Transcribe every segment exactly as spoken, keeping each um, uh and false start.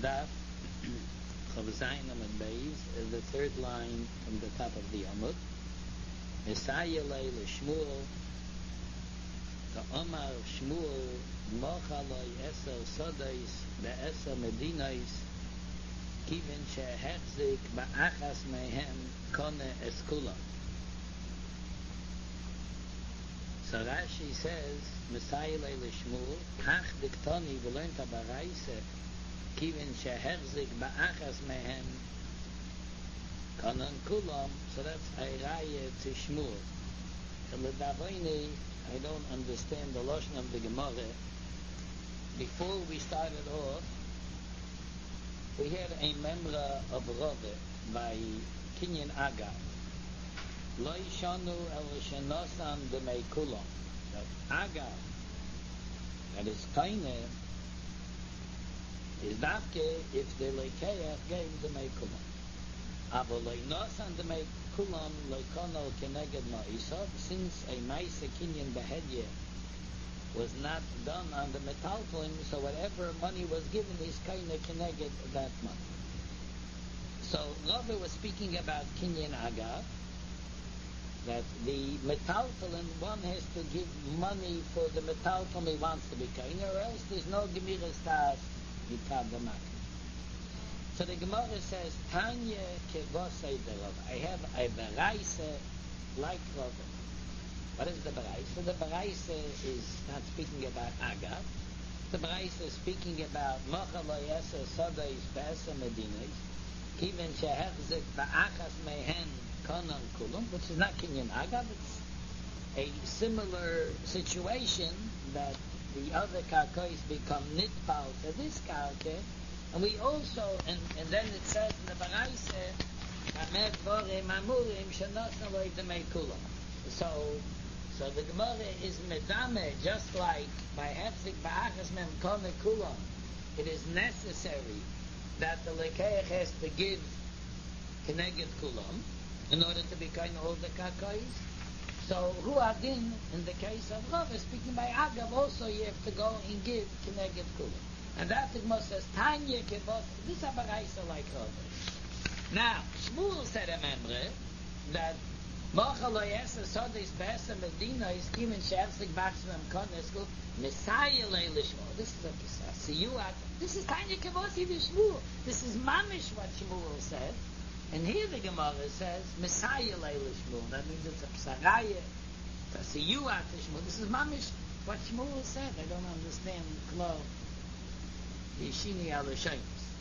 Daf Chavzayin Amud Beis is the third line from the top of the Amud. Messiah Leil Shmuel, the Omar Shmuel, Mochaloi Esel Sodais, Be'esel Medinais, Kivin Shehechzik Ba'achas Mehem Kone Eskula. So Rashi says, Messiah Leil Shmuel, Kach Diktoni V'learnta Baraise, Kivin Shehechzik Ba'achas Mehem Kanan Kulam, so that's a raya to Shmuel. So L'davoini, I don't understand the Lashon of the Gemara. Before we started off, we had a memra of Rove by Kinyan Aga. Lo Yishanu El Shenosan Demei Kulam. That Aga, that is Kaine, is dafke if the Lekeach gave the Demei Kulam. Aber Leinosan Demei Kulam Leikono Keneged Ma'isa, since a Maisa Kinyan Behedye was not done on the metaltoim, so whatever money was given is Kaine Keneged that money. So Rava was speaking about Kinyan Aga, that the metaltolim, one has to give money for the metaltolim he wants to be Kaine, or else there's no Gemiras Das Yitad Damak. So the Gemara says, Tanya Kevosei de Rav. I have a Baraise like Rav. What is the Baraise? The Baraise is not speaking about Aga. The Baraise is speaking about Mochaloi Eser Sodais Be'eser Medinais, Kivin Shehechzik Ba'achas Mehen Konan Kulum, which is not Kinyan Aga, but it's a similar situation that the other Karkois become Nitpal to this Karke. And we also, and, and then it says in the Baraise, Amed Vore Mamurim Shenosan Loi Demei Kulam. So, so the Gemara is Medame, just like by Hefzik Ba'achas Mem Kone Kulam, it is necessary that the Lekeach has to give Keneged Kulam in order to be kind of all the Kakais. So, Hu Adin, in the case of Rav, speaking by Agav, also you have to go and give Keneged Kulam. And that the Gemara says, Tanya Kevos, this is a Baraisa like Rav. Now, Shmuel said a membre that Mochaloi Eser Sodis Be'eser Medina is given Shehechzik Ba'achas Mehem Kone Eskula, Messiah Leil Shmuel. This is a Siyuat. This is Tanya Kevos the Shmuel. This is Mamish what Shmuel said. And here the Gemara says, Messiah Leil Shmuel. That means it's a Psaraya, it's a Siyuat to Shmuel. This is Mamish what Shmuel said. I don't understand Klo. Yeshini al-Shayms.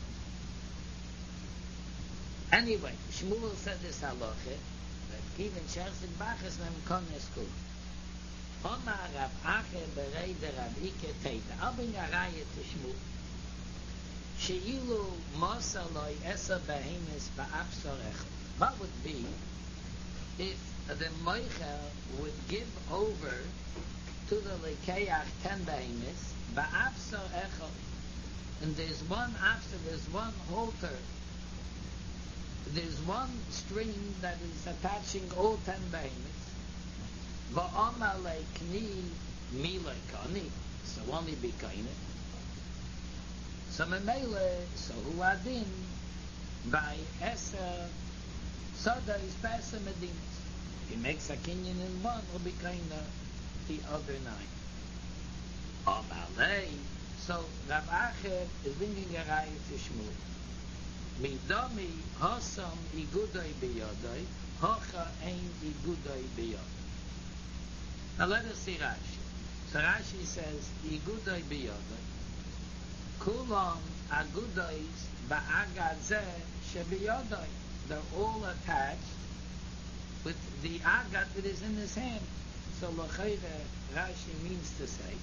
Anyway, Shmuel said this halacha, that even Shehechzik Ba'achas Mehem Kone Eskula. Omar Rav Acher Berei de Rav Ike Teita. I'll bring a raya to Shmuel. Sheilu Mosa Loi Eser Behemes Ba'afsor Echad. What would be if the Moicher would give over to the Lekeach ten Behemes Ba'afsor Echad? And there's one after, there's one halter, there's one string that is attaching all ten behemoths. Va'ama leikni mi leikani, so only be kaine. So memele, so hu adin, by eser, soda is be'eser medinas. If he makes a kinyan in one, he'll be kaine the other nine. Amalei, so Rav Acher is bringing a raya to Shmuel. Midami hasam igudai biyadai, hocha ein igudai biyadai. Now let us see Rashi. So Rashi says, igudai biyadai. Kulam agudais ba'agad shebiyadai. They're all attached with the agad that is in his hand. So l'chayre Rashi means to say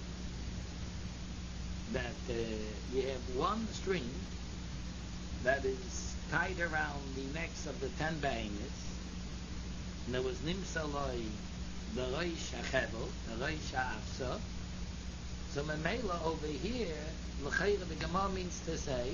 that uh, you have one string that is tied around the necks of the ten behemoths, and there was nimsaloi the reish hachebel, the reish ha'afsa. So memela over here, l'chayra the Gemara means to say,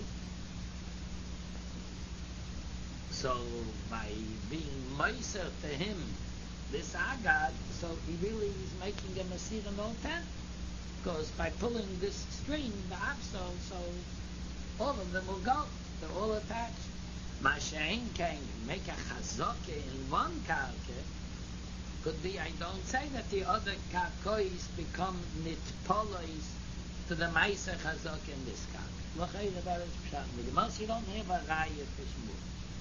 so by being meiser to him, this agad, so he really is making a masir in all ten. Because by pulling this string, the absal, so all of them will go. They're all attached. Mashain can make a chazaka in one karka. Could be, I don't say that the other karkois become nitpolos to the Maisa chazaka in this karka. L'chayre there is pshat. Because you don't have a raya for shmur.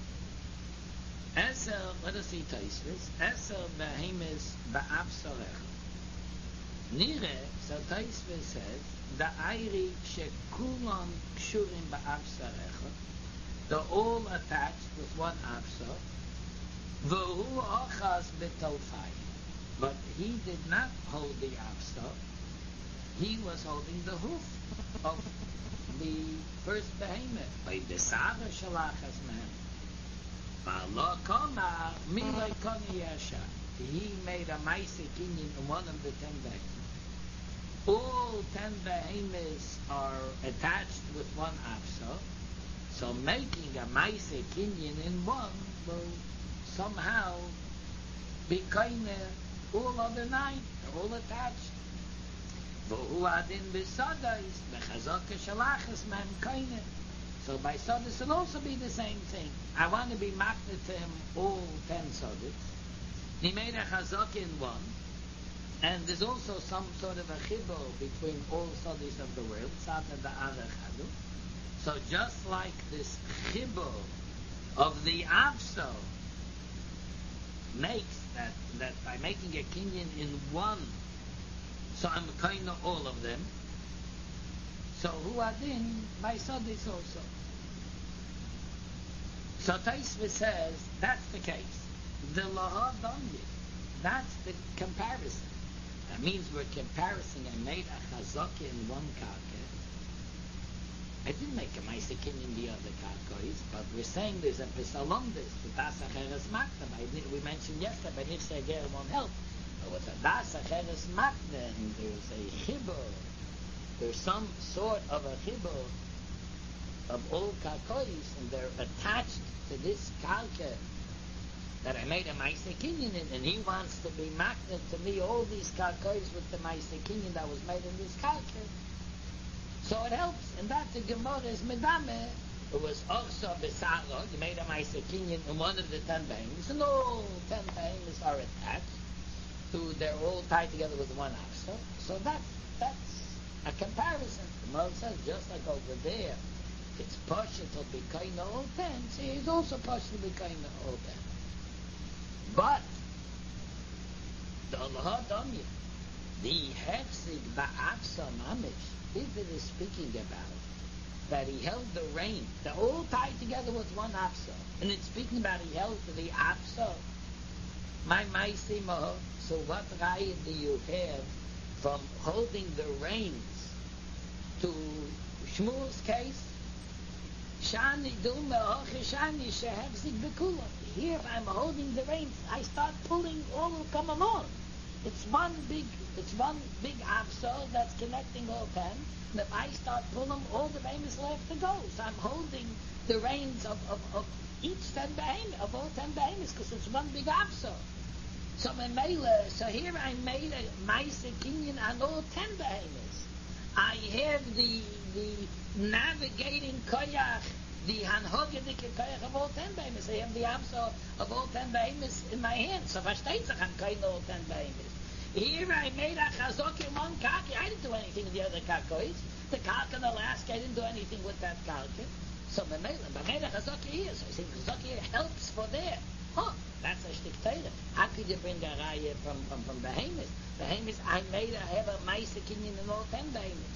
Eser, let us see Taisvis. Eser behemes ba'avsarecha. Nire, so Taisvis says, the Airi shekulan kshurim ba'avsarecha, they're all attached with one avsar, v'hu achaz b'tolfai. But he did not hold the avsar, he was holding the hoof of the first behemoth. By the Sara shalachas man. V'alo koma milay koni yasha. He made a Maisa Kinyan in one of the ten behemoths. All ten behemoths are attached with one afsa, so making a Maisa Kinyan in one will somehow be kind of all other nine, they're all attached. V'hu adin b'sadais, b'chazaka shalachas man kind. So by sadis will also be the same thing. I want to be makna to him all ten sadis. He made a chazaka in one. And there's also some sort of a chibur between all studies of the world, Sad and the other chadu. So just like this chibur of the Avso makes that, that by making a kinyan in one, so I'm kind of all of them. So who adin, my studies also. So Taisva says, that's the case. The laha damyid, that's the comparison. That means we're comparing. I made a chazaka in one karka. I didn't make a Maisa Kinyan in the other karkois, but we're saying there's a pesalom this, the das acheres makna. We mentioned yesterday, but if Seger won't help. There was a das acheres makna, and there's a chibur. There's some sort of a chibur of all karkois, and they're attached to this karka that I made a Maisa Kinyan in, and he wants to be makna to me all these karkois with the Maisa Kinyan that was made in this karka. So it helps, and that the Gemara is medame. It was also besaro. You made a Maisa Kinyan in one of the ten behemoths, and all ten behemoths are attached. To they're all tied together with one afsa. So that's that's a comparison. The Gemara says just like over there, it's partial to be kind of all ten. See, it's also partial to be kind of all ten. But the Allah Damya, the Hefzig Ba'afsa Mamish, if it is speaking about that he held the rein, they're all tied together with one Afsa, and it's speaking about he held the Afsa, my Maisi Maho. So what raya do you have from holding the reins to Shmuel's case? Shani Duma Shani Shehevzig Bekulah. Here I'm holding the reins. I start pulling, all will come along. It's one big, it's one big afsar that's connecting all ten. And if I start pulling, all the behemoths left to go. So I'm holding the reins of, of, of each ten behemoths, of all ten behemoths, because it's one big afsar. So Mele, so here I made a Maisa Kinyan on all ten behemoths. I have the the navigating koyach, the hanhogedik koyach of all ten behemoths. I have the amsa of all ten behemoths in my hand. So versteht sich, I'm kind of all ten behemoths. Here I made a chazok in one kaki. I didn't do anything with the other kakois. The kaka in Alaska, I didn't do anything with that kaka. So I made a chazok here. So I think chazok here helps for there. Huh, that's a shtik Torah. How could you bring a raya from, from, from behemoths? Behemoths, I made, I have a Maisa Kinyan in all ten behemoths.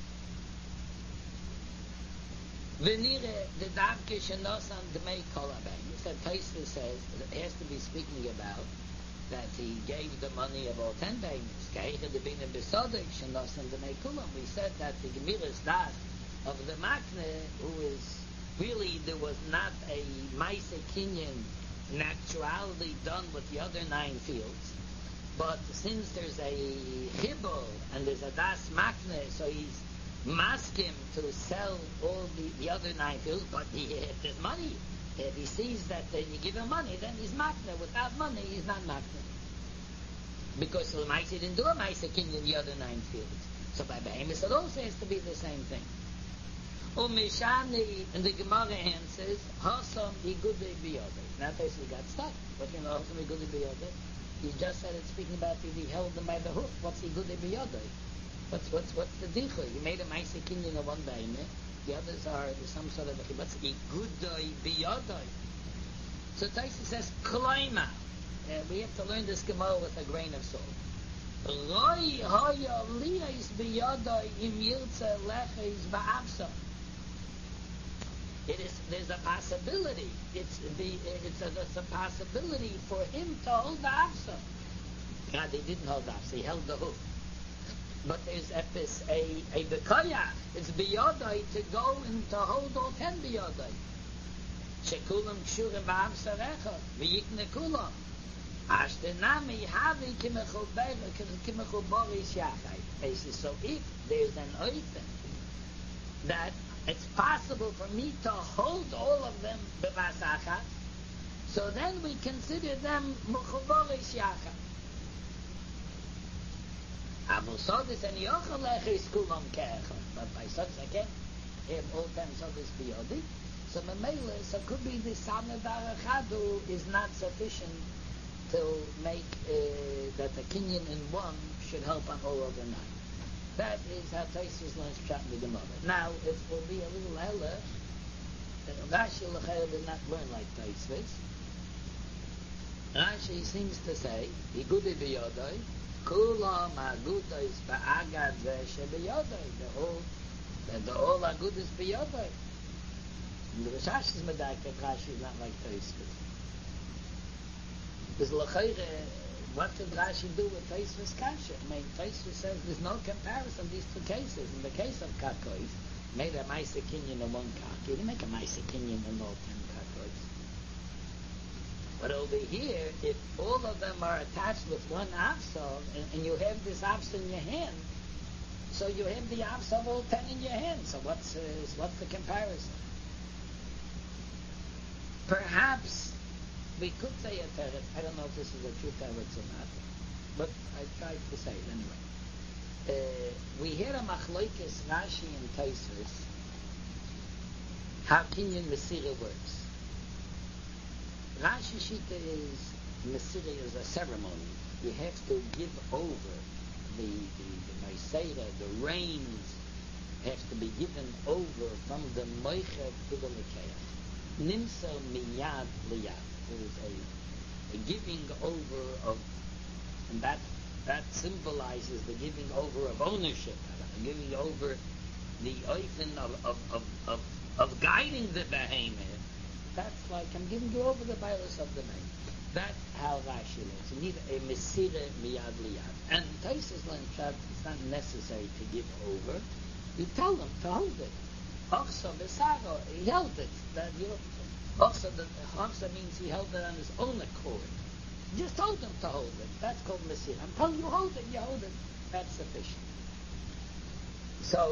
Venire, the davke shenosan dmei kol behemoths. That Tosfos says, it has to be speaking about that he gave the money of all ten behemoths. Keiche de bine besodik shenosan dmei kulam. We said that the Gemilas das of the Makne, who is, really there was not a Maisa Kinyan naturally done with the other nine fields, but since there's a chibur and there's a das makne, so he's maskim to sell all the, the other nine fields, but he, if there's money, if he sees that uh, you give him money, then he's makne. Without money, he's not makne. Because the Maisa didn't do a Maisa Kinyan in the other nine fields. So by behemoths, it also has to be the same thing. Umishani, and the Gemara answers, Hasam igudei biyodei. Now basically got stuck. What you know, Hasam igudei biyodei? He just said it's speaking about if he held them by the hoof. What's igudei biyodei? What's what's what's the dicha? You made a ma'aseh kinyan of one beime. The others are some sort of a what's igudei biyodei? So Taisa says kloima. Uh, we have to learn this Gemara with a grain of salt. Roi hoya liyais biyodei im yirtze lechais ba'avsa. It is, there's a possibility. It's the, it's a, it's a possibility for him to hold the afsa. God, he didn't hold the afsa. He held the hook. But there's a, a, a bekoya. It's biyodai to go and to hold all ten biyodai. Shekulam kshurim ba'afsa recha. V'yikne kulam. Ashtenami havi kimechu boris yachai. So if there's an oifen that it's possible for me to hold all of them b'vasachat, so then we consider them muchuboris yachad. Abu Sodis and Yochel Lechis Kulam Ke'echad. But by such a case, him all ten Sodis biyodi. So Memele, so could be the Sameh Barachadu is not sufficient to make uh, that a kinyan in one should help on all of the nine. That is how Taisus learns Pshat in the Gemara. Now, it will be a little hella that Rashi L'chayr did not learn like Taisus. Rashi seems to say, Igudi biyodai, Kulam agudais ba'agad ve'she biyodai. The whole, that the whole agud is biyodai. And the Rishash is medak that Rashi is not like Taisus. Because L'chayr, what did Rashi do with Taisvus Kasha? I mean, Taisvus says there's no comparison of these two cases. In the case of Kakois, made a Maisa Kinyan in one Kak. You didn't make a Maisa Kinyan in all ten Kakois. But over here, if all of them are attached with one Avsov, and, and you have this Avsov in your hand, so you have the Avsov all ten in your hand. So what's, uh, what's the comparison? Perhaps we could say a teretz. I don't know if this is a true teretz or not, but I tried to say it anyway. Uh, we hear a machloikes Rashi and Taisvus how Kinyan Mesira works. Rashi Shita is Mesira is a ceremony. You have to give over the the, the Meisera, the reins have to be given over from the Moicha to the Lekeach. Nimsa miyad liyad. There is a, a giving over of, and that that symbolizes the giving over of ownership, the giving over the oifen of of, of, of of guiding the behemoth. That's like I'm giving you over the bias of the behemoth. That's how Rashi learns. You need a mesira miyad liyad. And Taisus learns that it's not necessary to give over. You tell them to hold it. Ochsa besaro, he held it. That you. Also, the Hamsa means he held it on his own accord. Just told him to hold it. That's called Mesir. I'm telling you, hold it, you hold it. That's sufficient. So,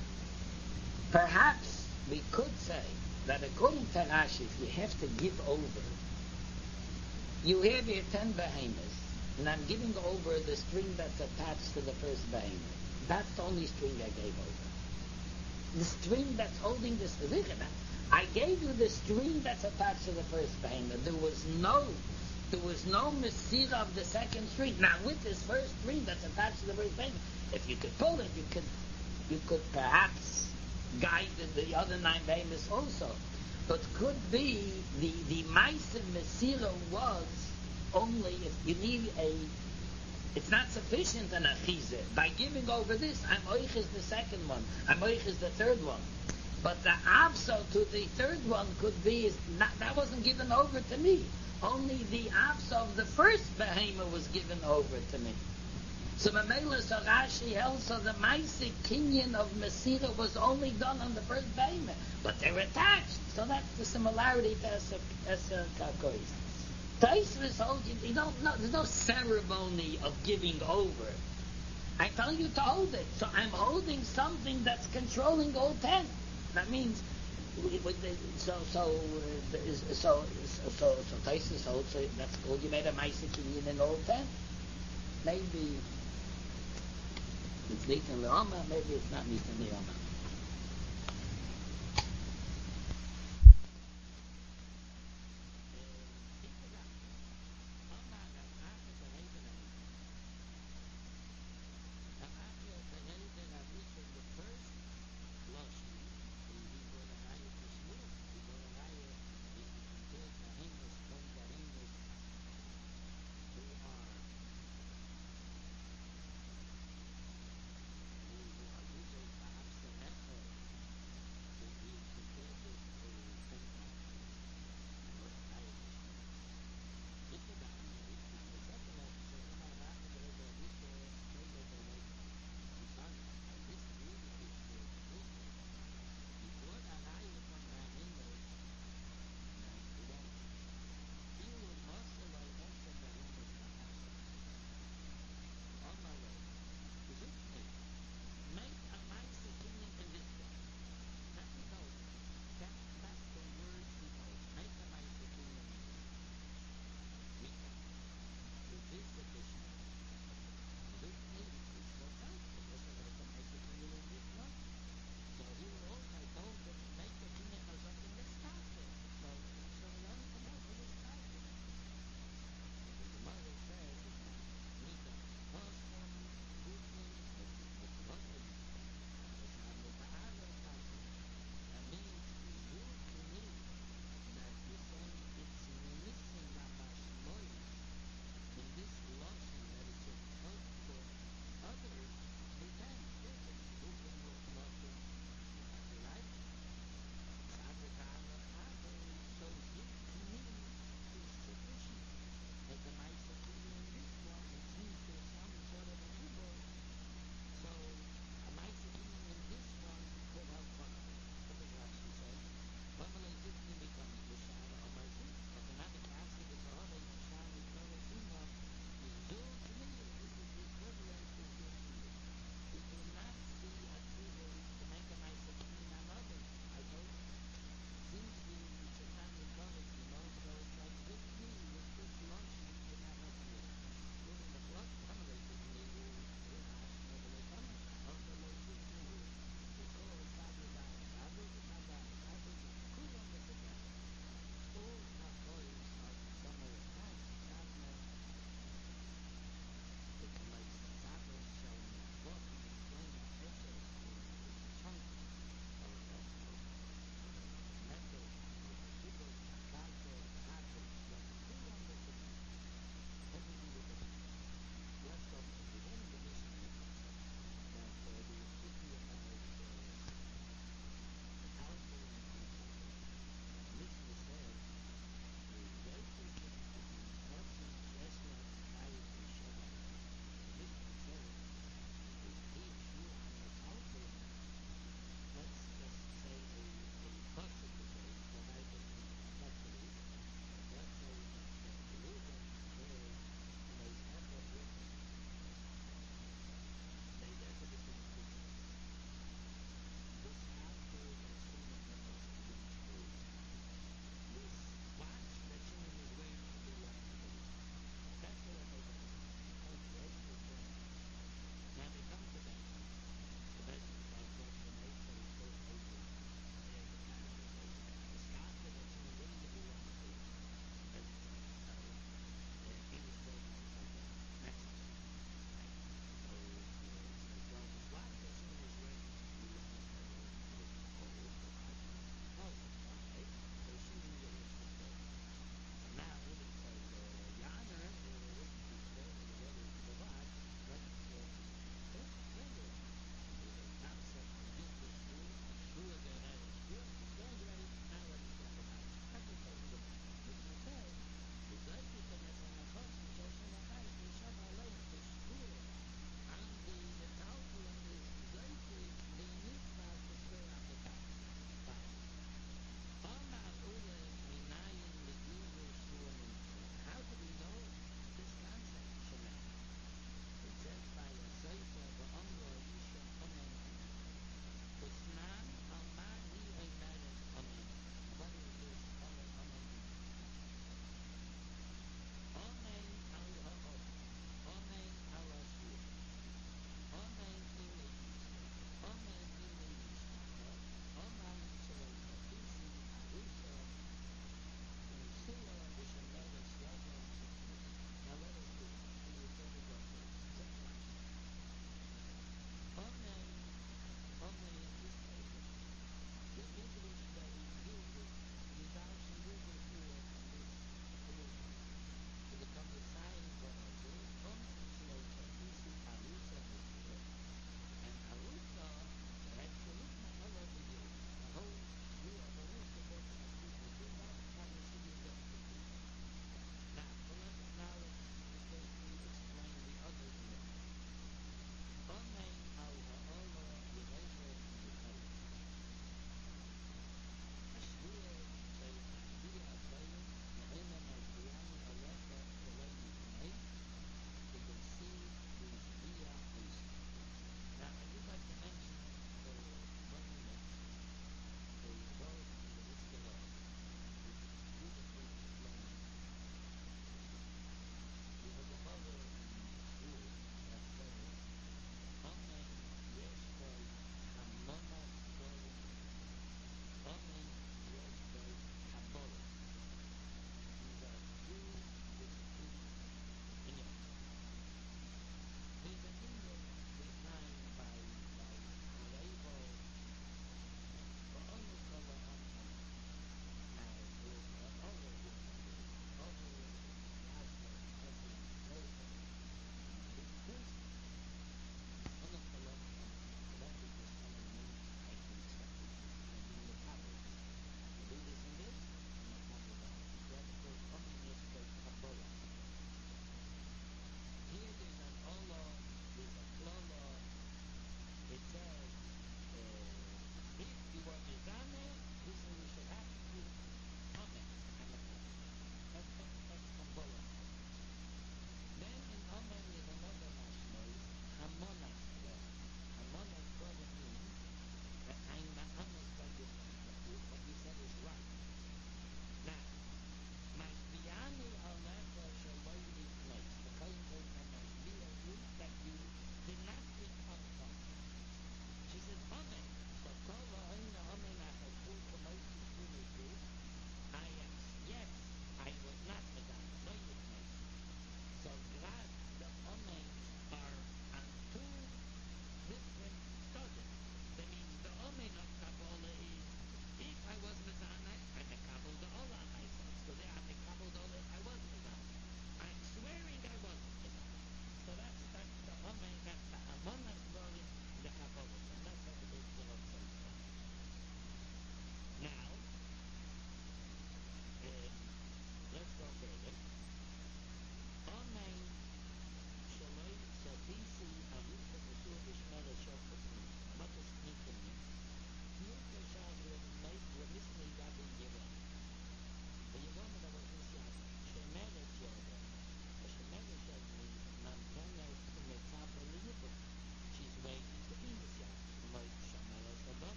perhaps we could say that according to Rashi, if you have to give over, you have your ten behemoths, and I'm giving over the string that's attached to the first behemoth. That's the only string I gave over. The string that's holding this position. I gave you the string that's attached to the first behemoth. There was no, there was no mesira of the second string. Now, with this first string that's attached to the first behemoth, if you could pull it, you could, you could perhaps guide the, the other nine behemoths also. But could be the the ma'aser mesira was only if you need a. It's not sufficient an achizeh. By giving over this, I'm oiches the second one. I'm oiches the third one. But the avso to the third one could be is not, that wasn't given over to me. Only the avso of the first behemoth was given over to me. So Mamela so Rashi held so the Maisik Kinyan of Mesira was only done on the first behemoth, but they're attached. So that's the similarity to Eser Kakois. Taisvus holds you, you don't know, there's no ceremony of giving over. I tell you to hold it, so I'm holding something that's controlling all ten. That means, so so uh, so so so Taisus holds. So that's called you made a Maisik Kinyan in all ten. Maybe it's Nitan Le'oma, maybe it's not Nitan Le'oma.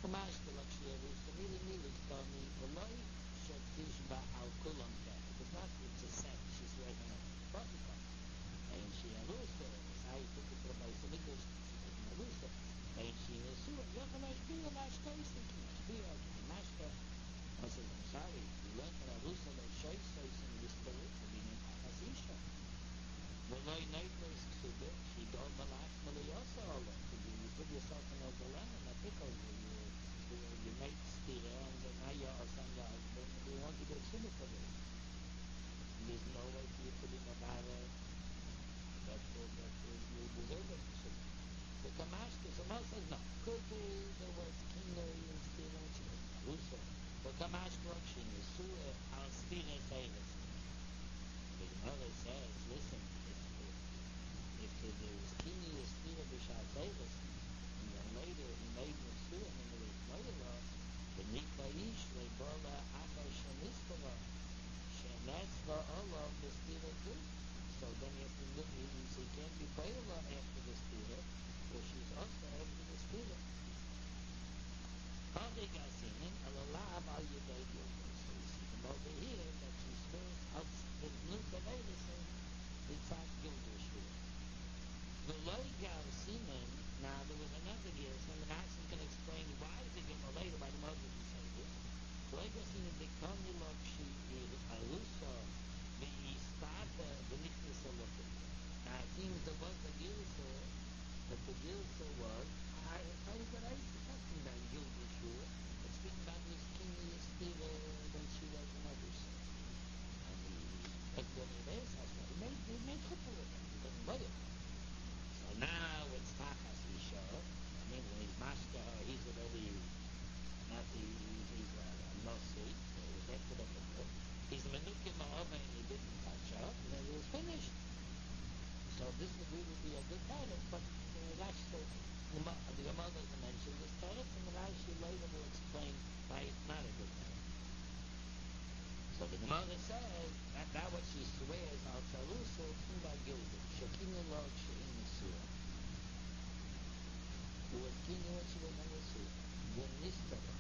Kamashka Lakshia, so really really Tony Oloi Shetishba Al Kulam Ket. It's not it's a set, she's wearing a protocol. And she a Lusa, I took it to my English, she's a Lusa. And she was so Yakamash Bia Mashka, Bia Mashka. I said, I'm sorry, you learned from a Lusa that shows face in the spirit to be named Hasisha. Oloi Neitlis Ksubit, she don't malach Maliosa all that. You put yourself in a dilemma, in a pickle, you, you, you make stira, and then now you're some guys, but you want to get suited for this. There's no way for you to be a barra that, uh, that uh, you deserve it. So, the Kamashka, so Mel says, no, could be there was kinoi and stira, and she was Russo. The Kamashka, she was Sura, al stira Davis. The mother says, listen, if, if, if there was kinoi and stira b'shat Davis, and then later he made Nesua and there was Moyala, the Nikaish, they brought a Acha Shenistava, Shenesva Olav, the Stira too. So then you have to look, he, he can't be Moyala after the Stira, because she's also after the Stira. Hadi Gasinin, Alalav al Yudai Gilgal. So you see from over here that she swears out the Nuka Vedison, it's at Gilgal Shua. The Loigal Simen, now there was another gear, so the Naxis can explain why is it given later by the Moses who say this. Loigal Simen, the Kamilok, she is Alusa, the Istata, the Nichtis Olopin. Now it seems there was a Gilsa, but the Gilsa was, I told that I used to talk about Gilsa Shua, but speaking about this King Stira when she was an Alusa. And he, like when he was, he made, he made trouble with him, he doesn't bother him. So now it's Tachas Isha. I mean, when he's Mashka, he's already not the, he's a Nossi, so he was after the Pukah. He's a Menukim Ma'ova and he didn't touch up, and then it was finished. So this would really be a good pattern, but uh, Rashi says, the Gemara doesn't mention this pattern, and the Rashi later will explain why it's not a good pattern. So the Gemara says, that, that what she swears al Tarusa, Kimba Gilgal, Shekinu Log Shein Nesua. Who was Kinu when she was in Nesua. Then Nistava.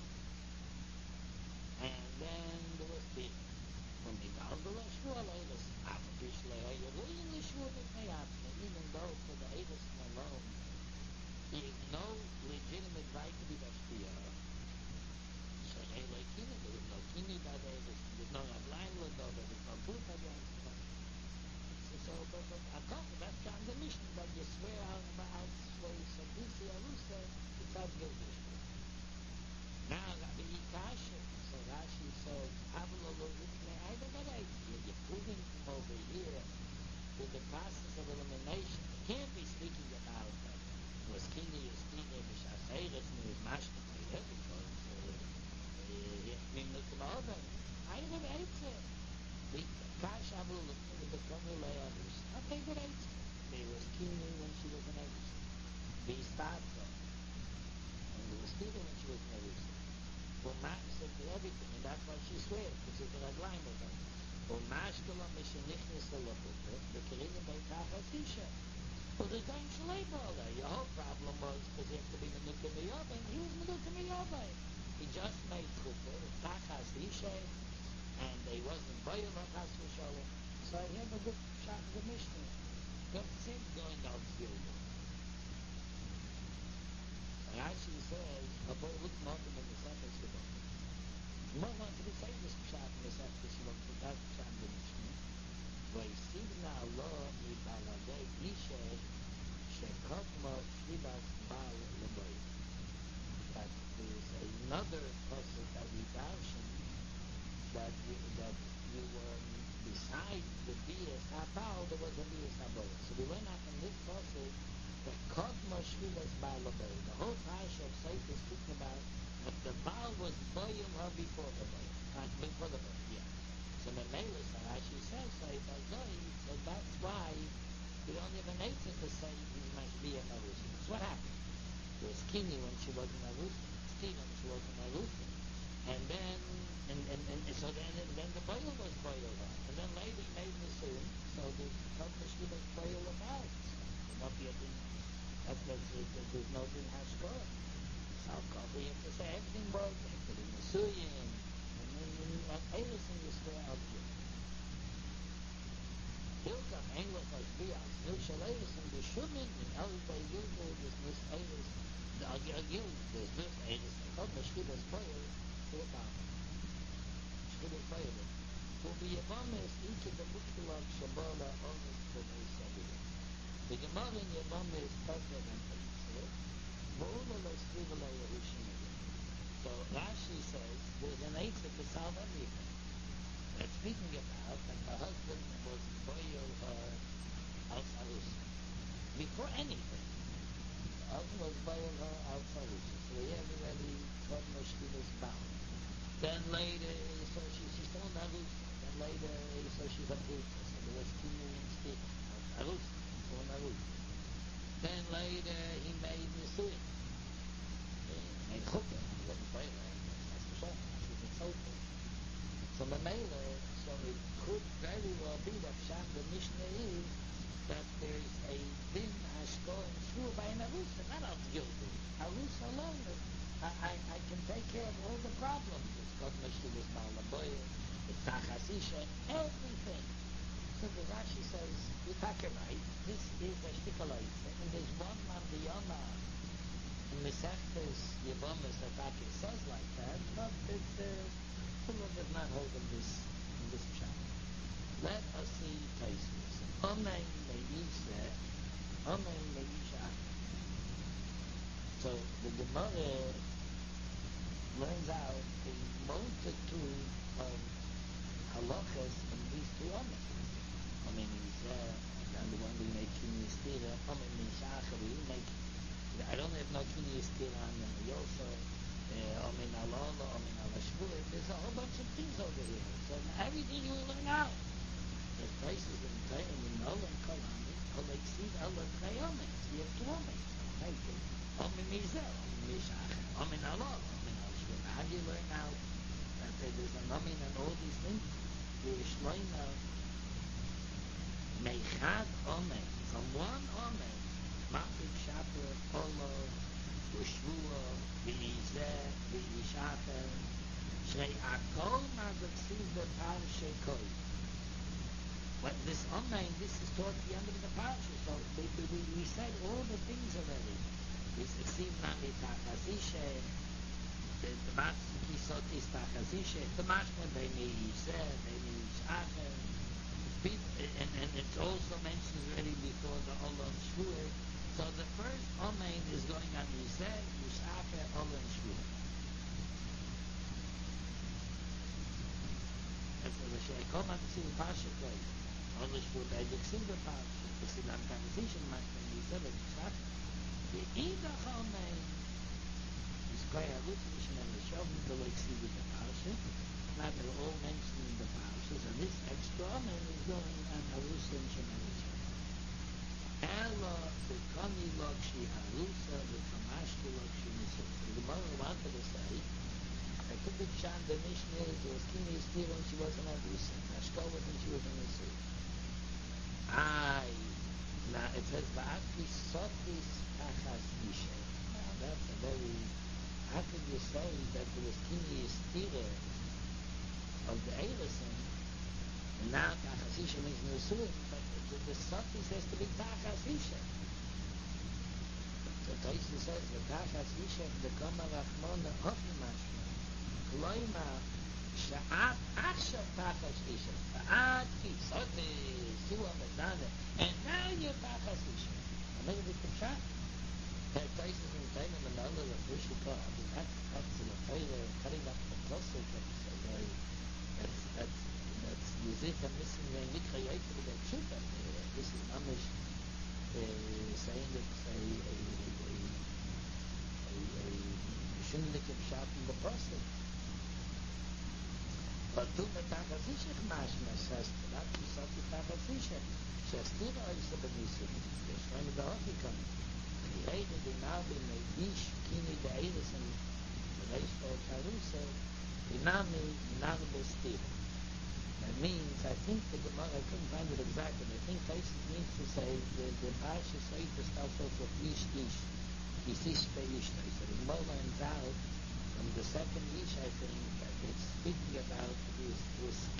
And then there was Bina. When the Galgal Shua Leilis, Afapish Leia, William Shua B'Nayatna, even though for the Eilis alone, he has no legitimate right to be Bashpiyah. So they like Kinu, there was no Kinu by the Eilis, there was no Ablaim Ladov, there was no proof against him. So, but, but, I thought that's kind of the mission, that you swear out about Shwei Sadisi Arusa, it's out Gilgal. Now, Rabbi Ikasha, so Rashi says, Avalolo Ripne Aidagadait, you're proving from over here with the process of elimination. You can't be speaking about that. Was Kini Yustine B'Shas Eiris, and he was Mashka Payah, because he had been looking over. Aidagadait, the Kash Avalolo with the Kamilei Arus, Aidagadait. There was Kini when she was an Eiris. The Stata, and there was Stine when she was an Eiris. Well, Max said everything, and that's why she swears, because it's a ragline with her. Well, Mashkala Mishenichnis Alapukah, the Kirinim Beitachas Isha. Well, there's going to labor all that. Your whole problem was because he has to be Menukim Miyavim. He was Menukim Miyavim. He just made Chukah, it's Tachas Isha, and he wasn't Boyav HaChas V'Sholem. So he had a good shot of the Mishnah. You have to say it's going out to Gilgal. Rashi says, Abba look not in the Mesechus Shabbat. You might want to be saying this Pshat in the Mesechus Shabbat, but that's Pshat in the Mishnah. V'yisigna Allah ibaladei Isha shekodma shvibas bal lebay. That there's another person that we darshan that you, that you were beside the Bias HaBal, there was a Bias HaBal. So we learn out from this person the Kodma Shvilas Baal Obey. The whole Parsha of Seif is speaking about that the Baal was Boyim her before the Boyim. Uh, before the Boyim, yeah. So the Melis Rashi says, Seif Azoi, so that's why we don't have an answer to say he's Mashbiya Marusi. That's what happened. It was Kini when she wasn't Marusi, Steve when she wasn't Marusi. And then, and, and, and so then, then the Boyim was Boyim her. And then later he made Nisun, so the Kodma Shvilas Boyim Baal. Not be a din, that's, that's, there's no din hashkor. So, we have to everything was, they put in the Suyim, and then like everything is square out here. Hilkam English like we as Nil Shalevis and the Shumin, and everybody Gilgul is Nis Eilis, the Agil, there's Nis Eilis, the Chod Meshkidas Boyer, to a Bama. Meshkidas Boyer. For the Yavamis, each of the Mukhalak Shabala, almost for the Sabbath. The Gemara in Yavamis, Pasuk and Pasuk, Bo'ula L'Sriva L'Yerushim. So Rashi says, there's an eitzah to solve everything. That's speaking about that the husband was boil her out Arus. Before anything, the husband was boil her out Arus. So he had already got Meshkilas bound. Then later, so she, she's still in Arus. Then later, so she's a Bruta. So there was two million speak. Arus, still in Arus. Then later, he made Nisuin. He made Chuppah. He wasn't boil her. That's the shot. She's in Tzolta. So the Mela, so it could very well be that Sham the Mishnah is that there's a din Ashko and Shur by an Arusa, not out Gilgul. Arusa alone, I, I, I can take care of all the problems. It's got Meshkilas Malaboya, it's Tachasisha, everything. So the Rashi says, you're talking right, this is a Shtikalaitza, and there's one man the Yoma in Mesechtes Yevomis that Taki says like that, but it's uh, Fulham is not holding this in this chapter. Let us see Taisus. Amen Meisha. Amen Meisha. So the Gemara learns out a multitude of halachas in these two Amen. Amen Meisha, and the one we make Kini Yistira. Amen Meisha, we make. I don't have no Kini Yistira on them. We also. Amen Allah, Amen Allah Shvur. There's a whole bunch of things over here. So everything you will learn out. There's places in Tayim, in Nolan, Kalani, Kolek Seed, Allah, Trayomen. You have two Amen. Amen Mizel, Amen Mishach, Amen Allah, Amen Allah Shvur. How do you learn out that there's an Amen and all these things? The Shloima, Meichad Amen. From one Amen, Mafik Shaper, Allah, Ushvua, V'izeh, V'yishater, Shrei Akol Ma'zaksiv B'Parsha Kol. But this Amen, this is toward the end of the Parsha, so we, we, we said all the things already. We succeed Nami Tachazishe, the Matzki Sotis Tachazishe, the Mashma B'nei Yiseh, B'nei Yishater, and, and it's also mentioned already before the Olam Shvur. So the first Amen is going on Yiseh, Yishafer, Olam Shvur. That's what the Shei Kol Ma'atzil Pasha Koi. Olam Shvur B'edek Silva Pasha. The Silam Kanazishan Mashma Yiseh, Yishafer. The Idach Amen is Koi Arut Mishman Yishovim B'lek Silva Pasha. Now they're all mentioned in the Pashas, and this extra Amen is going on Arut Mishman Yishovim. Ella B'kani Lokshi Harusa B'kamashki Lokshi Nisur. The Gemara wanted to say, I took the Pshat, the Mishnah, it was Kini Yistir when she was an Harusa, Ashko was when she was an Nisur. Aye. Now it says, V'aki Sotis Tachas Isha. Now that's a very, how could you say that there was Kini Yistir of the Eirison, and now Tachas Isha means Nisur, but the, the Sotis has to be Tachas Isha. So Taisa says, the Tachas Isha, the Kama Rachmona Ochi Mashma, Kloima, Sha'at Achshav Tachas Isha, Sha'at Ki Sotis, Suwa Medana, and now you're Tachas Isha. I'm going to be Pshat. Taisa is in time in the Mala of Rishika, I mean, that's, that's in the Torah, cutting up the Tosuk, so very, that's, that's, that's, you see, I'm missing the Mikra Yaita with that Shuta. This is Mamish uh, saying that it's a, a, a, a, a, a Shindikim Shat in the Prostate. But do the Tachazishach Mashma says, not to Sati Tachazishach, says, Tira Isa Benisim, there's one of the Hofikam. He hated the Nabi Meidish, Kini the Eidison, the Reishko Karusa, the Nami, Narbo Stira. That means, I think the Gemara, I couldn't find it exactly, but I think Taisus means to say that the Parsha Seita starts off with Ish Ish, Ish Ish Pe Ish. So the Gemara learns out from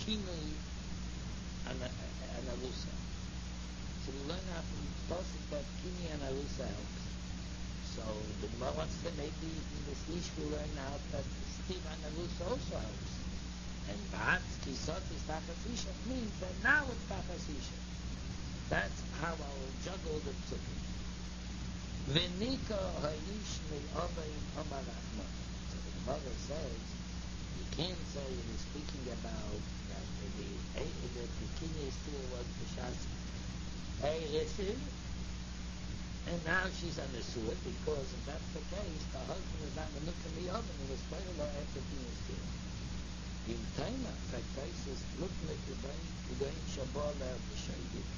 kinui and and alusa. So we learn how from Tosik that kini and alusa helps. So the Gemara wants to maybe in this niche we learn out that Steve and alusa also helps. And perhaps kisot is tachasisha means that now it's tachasisha. That's how I'll juggle the psukim. V'nika ha'ish me'ovein omar Rahman. So the Gemara says, you can't say it is speaking about that the the the kinyan still was b'shas eirisin, and now she's understood because if that's the case, the husband is not menuka mi'ovein, and was quite a lot after kinyan still. In time, in fact, I says, look like the brain, the brain shabbat b'shaydik.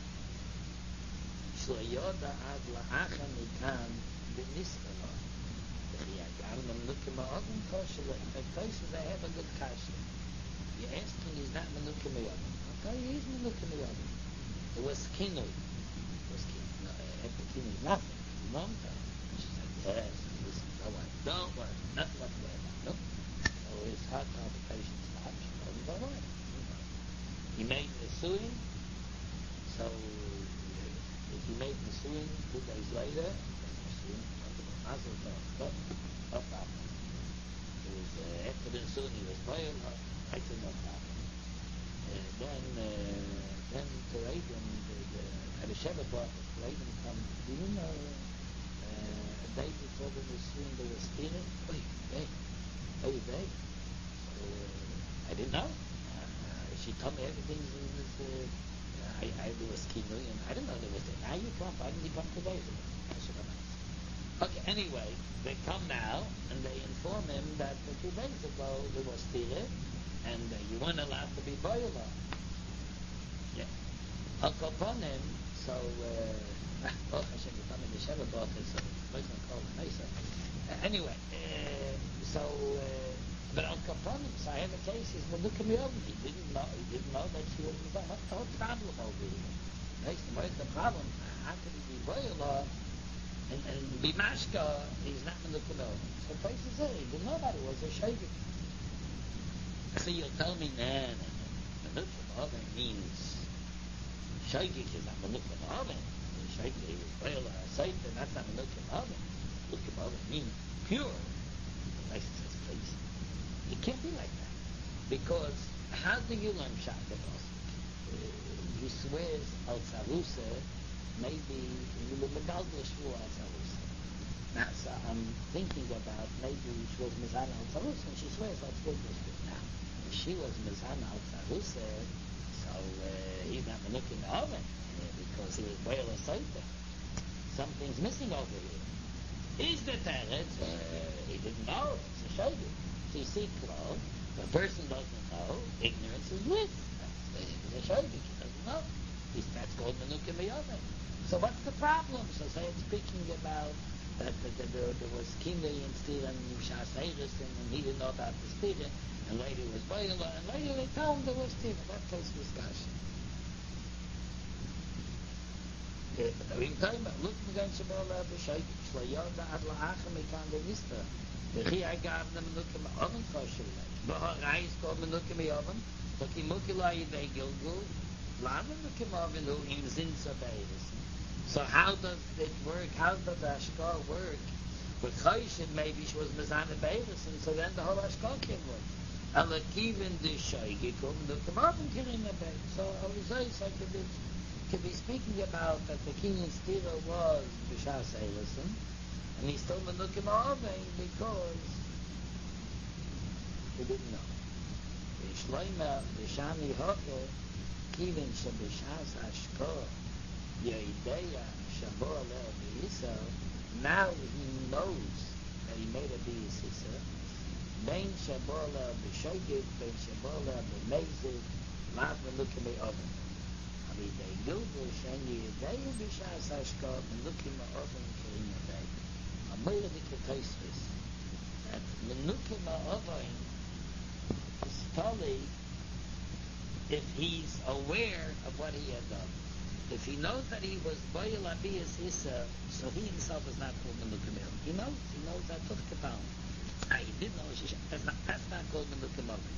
Shloyoda ad la'acha mikan b'nischala. V'chiyagan menuka mi'ovein kosher. In fact, I says, I have a good kasha. You're asking, he's not menuka mi'ovein. Okay, he is menuka mi'ovein. It was kinui. It was kinui. No, after kinui, nothing. Long time. She said, yes, listen, don't worry. Don't worry. Nothing what to worry about. Nope. So his heart palpitations stopped. She told him, don't worry. He made the suing. So if he made the suing two days later, the suing, Mazel Tov, no, no problem. It was uh, after the suing, he was playing. I said, no problem. Uh, then, uh, then to Reagan, the, the, at the Shabbat office, Reagan comes, do you know, uh, a day before they were suing, they were stealing? Wait, hey, hey, hey. So, uh, I didn't know. Uh, she told me everything was, uh, I, I was kinui, and I didn't know there was there. Now you come, why didn't you come two days ago? I should have asked. Okay, anyway, they come now, and they inform him that uh, two days ago there was stealing, and uh, you weren't allowed to be boiler. Yeah. I'll go upon him, so, uh, oh, Hashem, you come in the Shabbat office, so I'm going to call him nicer. Uh, anyway, uh, so, uh, but Al Kaponim, so I have a case, he's going to look at me over. He didn't know, he didn't know that she was the whole, the whole problem over here. Right? What's the problem? How could he be boiler and, and be mashka? He's not going to look at over. So the place is there, he didn't know about it, it was a shayvik. So you'll tell me, nah, nah, nah. Menukim oven means shaygik is not menukim oven. Shaygik is boiler, satan, that's not menukim oven. Menukim oven means pure. Nice it says, please. It can't be like that. Because how do you learn Shabbat? Uh, he swears al Tzarusa, maybe you will megalgal shvu al Tzarusa. Now, so I'm thinking about maybe she was Mizana al Tzarusa and she swears al Tzarusa. Now, if she was Mizana al Tzarusa, so uh, he's not menukim in the oven uh, because he was boil a Satan. Something's missing over here. Is the teretz? Uh, he didn't know. It's a shayvik. So you see, Klo, the person doesn't know, ignorance is bliss. That's the shayvik. He doesn't know. He's, that's called menukim mi'ovein. So what's the problem? So say it's speaking about that the, the, the, there was kinui and stira and shas eirisin, and he didn't know about the stira, and later it was boiler, and later they told him there was stira. That takes discussion. We're talking about looking against the ball of the shayvik. Shloyoda ad la'achem ikan v'nistra. וכי אגב למנוקים מאובן כושר בהוראי is called מנוקים מאובן וכי מוקי לא ידי גלגול למה מנוקים מאובן הוא עם זינצה באירס so how does it work how does the Ashkar work with Choshen maybe she was Mizana Beiris and so then the whole Ashkar can work Ala Kivin de Shaygik or Mnukim Maven Kirin Abed so Alizai so could be, could be speaking about that the Kinyan Stira was B'Shas Eilison and he's still Menukim Maven because he didn't know V'Shloima V'Shani Hoke Kivin Shabishas Ashkar Yehideya Shabor Leo B'Yisrael now he knows that he made a B'Yisrael Bein Shabor Leo B'Shogeg Bein Shabor Leo B'Meziv Lav Menukim Me'oven Yehideya Gilgul Shen Yehideya B'Shas Ashkar Menukim Me'oven Kirin Yadei Amoyra Dikatoisvis that Menukim Me'oven is totally if he's aware of what he had done. If he knows that he was Boyel Abiyas Issa, so he himself is not called Menukim Me'oven. He knows, he knows that to the Kabbalah. Ah, he did know, that's not, that's not called Menukim Me'oven.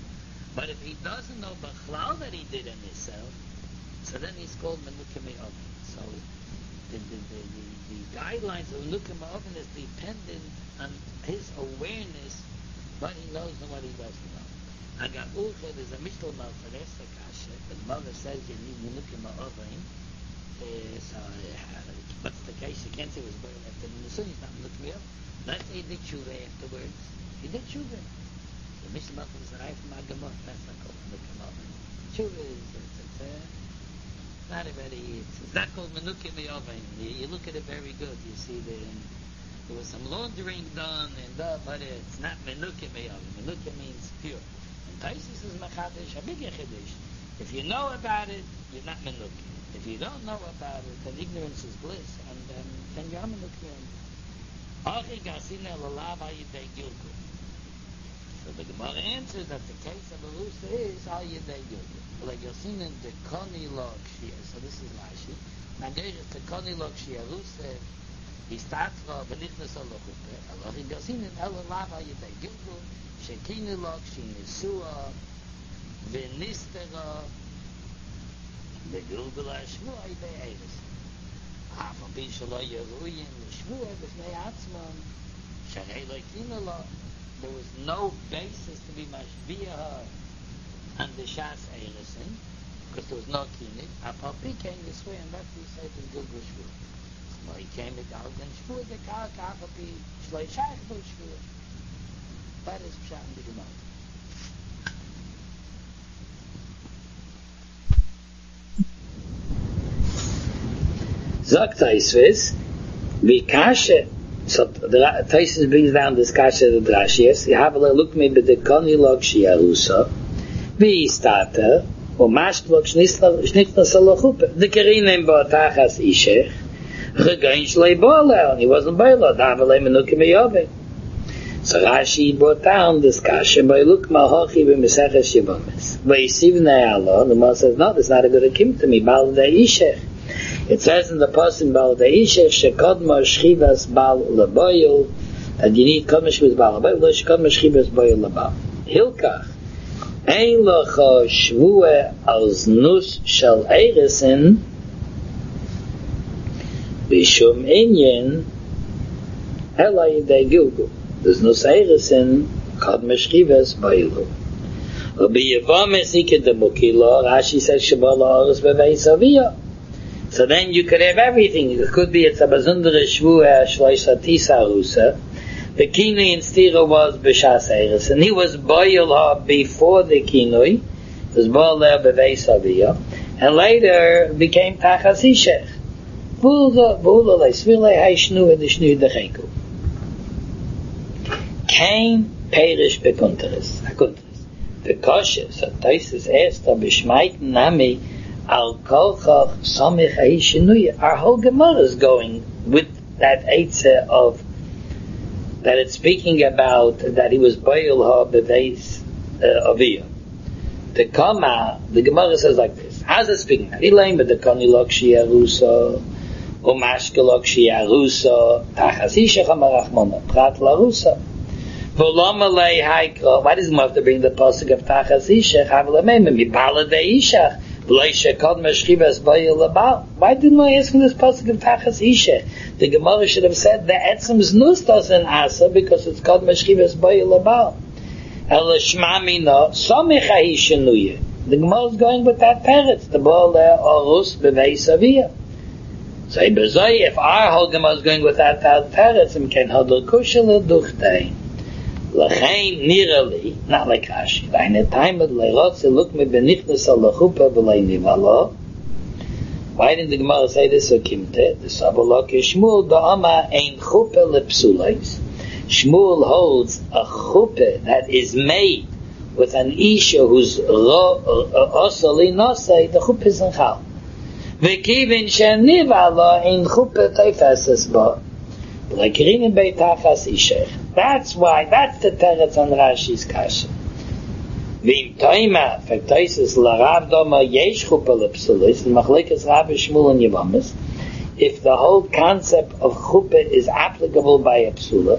But if he doesn't know Bachlal that he did in himself, so then he's called Menukim Me'oven. So the, the, the, the, the guidelines of Menukim Me'oven is dependent on his awareness, what he knows and what he doesn't know. Agab Ulcha, there's a Mishnah Malfares Kasha. The mother says you need Menukim Me'oven. Uh, so uh, what's the case? You can't say it was born after the Nisun. He's not Menukim Me'oven. Let's say he did Tshuva afterwards. He did Tshuva. The Mishnah Malfares is right from Agamot. That's not called Menukim Me'oven. Tshuva is it's, it's uh, not a very, it's, it's not called Menukim Me'oven. You, you look at it very good. You see the, there was some laundering done, and uh, but it's not Menukim Me'oven. Menukim means pure. And Taisus is Machadish, a big Yechidish. If you know about it, you're not Menukim. If you don't know about it, then ignorance is bliss, and um, then you're Menukim. Achi Gasina Lalava Yidei Gilgul. So the Gemara answers that the case of Arusa is Al Yidei Gilgul. Like you're seeing in the Koni Log Shia, so this is Rashi. Nageris the Koni Log Shia Arusa, he starts from Benichnas Alochupe. Alochi Gasina Lalava Yidei Gilgul, Shekini Log Shinisua, Venistera, the Gilgul Ashmua Yidei Eres. Half of Bishalo Yeruyin, Shmua, B'fnei Atzman, Sharei Loikina Log. There was no basis to be mashbiah on the Shas Eiresen, because there was no kinit. Apapi came this way, and that's what he said in Gilgul Shvur. So he came to Galgan Shvur, the Karka, Apapi, Shloi Shaykh Shvur. That is Pshat in the Gemara. Sagt Taisvis, wie Kashe, so the Taisus brings down this Kasha of the Drashis. You have a look maybe the Koni Log Shiarusa, Vi Starter, or Mashklok Schnitzna Salochupe. The Kerinem Batachas Ishech, Regain Shlei Bola, and he wasn't Bola, Davalei Menukim Me'oven. So Rashi brought down this Kasha by Luk Mahochi B'Meseches Yevomes. V'Yisivnei Allah, the Moshe says, no, that's not a good akim to me, Bal De Ishech. It says in the Pasuk Bal Deishech shekodma shchivas bal lebayil, and you need kodma shchivas bal lebayil, lo shekodma shchivas bayil lebal. Hilkach ein lecha shvua al znus shel eiresen b'shum inyan ela yidei gilgul. The znus eiresen kodma shchivas bayilu. U'biyevames iked demukila, Rashi says shabala aris beveis aviyah. So then you could have everything. It could be it's a bazundere shvua shloisha tisa rusa. The kinui in stira was b'shas eres, and he was boil ha before the kinui. It was boil there b'veis aviyah, and later became tachas ishech. V'ula v'ula le'svilei ha'ishnu edishnu decheku. Kain perish bekunteres. Akunteres. The kosher. So Taisus asked him b'shmait nami. Al kolchach samich ha'ishinuya. Our whole Gemara is going with that eitzah of that it's speaking about that he was boil ha beveis aviyah. The kama, the Gemara says like this. How's it speaking? Ilaim b'dekani lok shiarusa u'mashke lok shiarusa tachas ishech hamarachmona prat larusa v'lama lei haikra. Why does he have to bring the pasuk of tachas ishech? Havlamem mipala deishach. Why didn't I ask him this pasuk of Tachas Isha? The Gemara should have said the etzem's nus doesn't answer because it's called Meshchivas Bayil Labal. El Shmamina Samich Haishanuya. The Gemara is going with that parrot. The ball there Orus Beveis Aviyah. So if our whole Gemara is going with that parrot, we can hadol kushel duchtei. L'chein nirali, not like Rashi. Deine time at leirotze look me benichnas al lechupa v'lei nivalo. Why didn't the Gemara say this? So kimte the sabolok Shmuel da'ama ein chupa lepsulais. Shmuel holds a chupa that is made with an isha who's osali nosai. The chupa is in chal. V'kivin she'nivalo ein chupa teifeses bo. Like Rinim beitachas ishech. That's why, that's the teretz on Rashi's kasha. V'im toima, fektoises l'rav doma yesh chupa lepsulis, l'machlekas Rabbi Shmuel and Yevamis, if the whole concept of chupa is applicable by a psula,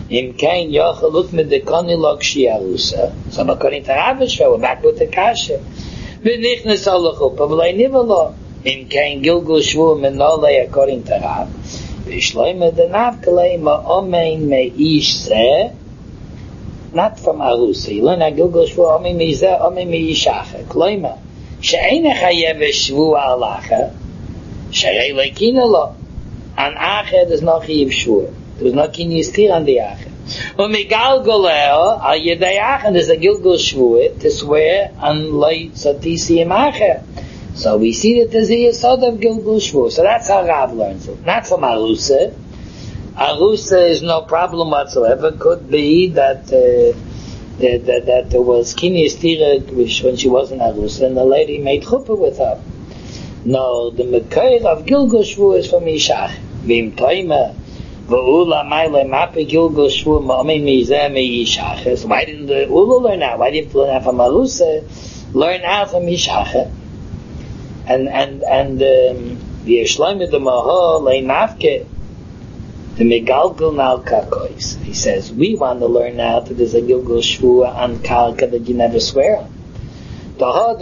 Im kein yochel look mit the konilok shiarusa. So according to Rabishva, we're back with the kasha. V'nichnes alachup, but I never law. Im kein gilgul shvu menole according to Rab. V'shloime the navkalei ma'omein me'ish zeh. Not from Arusa. You learn that gilgul shvu omein me'izeh omein me'ishacha. Kloima. She'ein chayev shvu alacha. She'rei leikina lo. An acher there's no chayev shvu. There's no kinyi stir on the acher. When we galgoleo, al yedei acher, there's a gilgul shvuah to swear on loy satisi im acher. So we see that there's a yesod of gilgul shvuah. So that's how Rav learns it. Not from Arusa. Arusa is no problem whatsoever. Could be that uh, that, that that there was kinyi stir when she wasn't Arusa, and the lady made chuppah with her. No, the mekoir of gilgul shvuah is from Ishach. Vim toima. V'ula maile mape gilgul shvuah ma'omein me'izeh me'ishacha. So why didn't the Ula learn out? Why didn't learn out from Arusa? Learn out from Ishacha. And and and um, the Yeshloim the Maho le'nafke the megalgul nal kakois. He says we want to learn out that there's a gilgul shvuah on kalka that you never swear on. That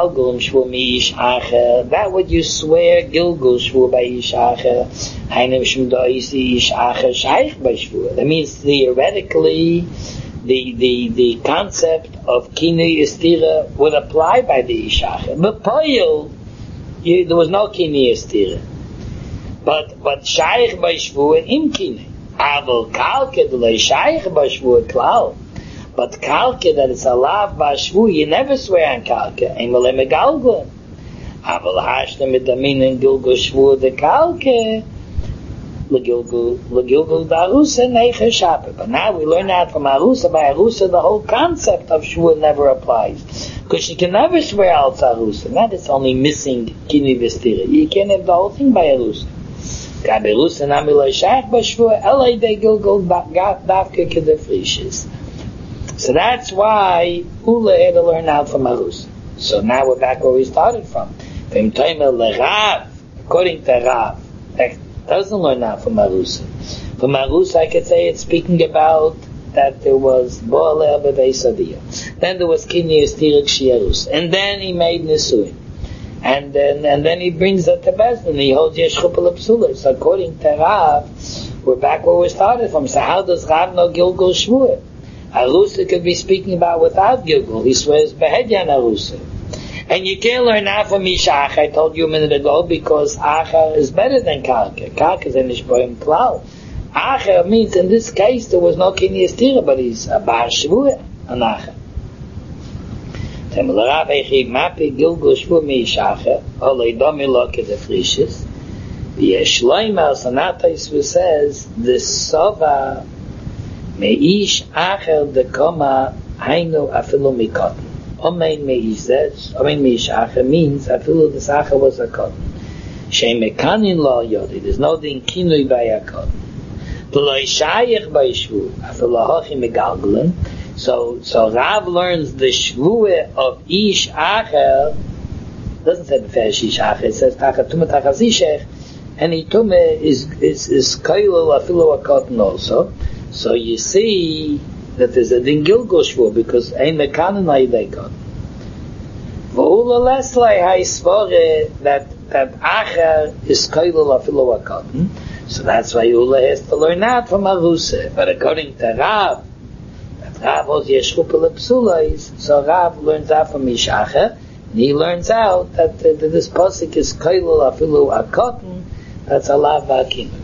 would you swear gilgul shvuah by ishacha. That means theoretically the the the concept of kinui istira would apply by the ishacha. But poil, there was no kinui istira. But but shaykh by shvuah im kinui. Aval kalke delay shaykh by shvuah klal. But kalke that it's allowed by shvu, you never swear on kalke. Emele megalgul. Aval hashtem mit damin gilgul shvu the kalke. Legilgul legilgul darusa neicher shaper. But now we learn out from Arusa. By Arusa, the whole concept of shvu never applies because you can never swear out Arusa. That is only missing kini vestira. You can't have the whole thing by Arusa. Gabe Arusa namilay shaykh by shvu elay de gilgul davke kedefrishes. So that's why Ula had to learn out from Arusa. So now we're back where we started from. According to Rav, that doesn't learn out from Arusa. From Arusa, I could say it's speaking about that there was Bo'aleh B'Veisadiyah. Then there was Kinyi Estirik Shiarus. And then he made Nisuin. And then and then he brings that to Bezdin. He holds Yesh Chuppah L'Psula. So according to Rav, we're back where we started from. So how does Rav know Gilgul Shvuah? Arusa could be speaking about without Gilgul. He swears Behedyan Arusa. And you can't learn that from Ishach, I told you a minute ago, because Acha is better than Kalka. Kalka is an Ishboim Klal. Acha means in this case there was no Kinyi Estira, but he's a Bar Shvuah on Acha. Temel Rav Echi Mapi Gilgul Shvuah Mi-Ishacha, Olei Domi Loke de Frishis. V'yesh Loimer, Sanatais says, the Sova Meish Acher de Koma Hainu Afilu Mikotten. Omein Meish Zez, Omein Meish Acher means Afilu this Acher was a cotton. Shem Mekanin Lo Yodi, there's no din Kinui by a cotton. V'lo Ishayich by Shvu, Afilu Hochi Megalgulin. So, so Rav learns the Shvuah of Ish Acher, doesn't say Befesh Ish Acher, it says Tachatumah Tachazishech, and Itume is, is, is Kailul Afilu a cotton also. So you see that there's a din Gilgul Shvuah because ein mekanin ha'idei V'ula leslei ha'isvore that that Acher is kailul afilu ha'kotten. So that's why Ula has to learn out from Arusa. But according to Rav, that Rav was Yesh Chuppah L'Psulais, so Rav learns out from Ishacha, and he learns out that, uh, that this pasuk is kailul afilu ha'kotten. That's a lav v'akim.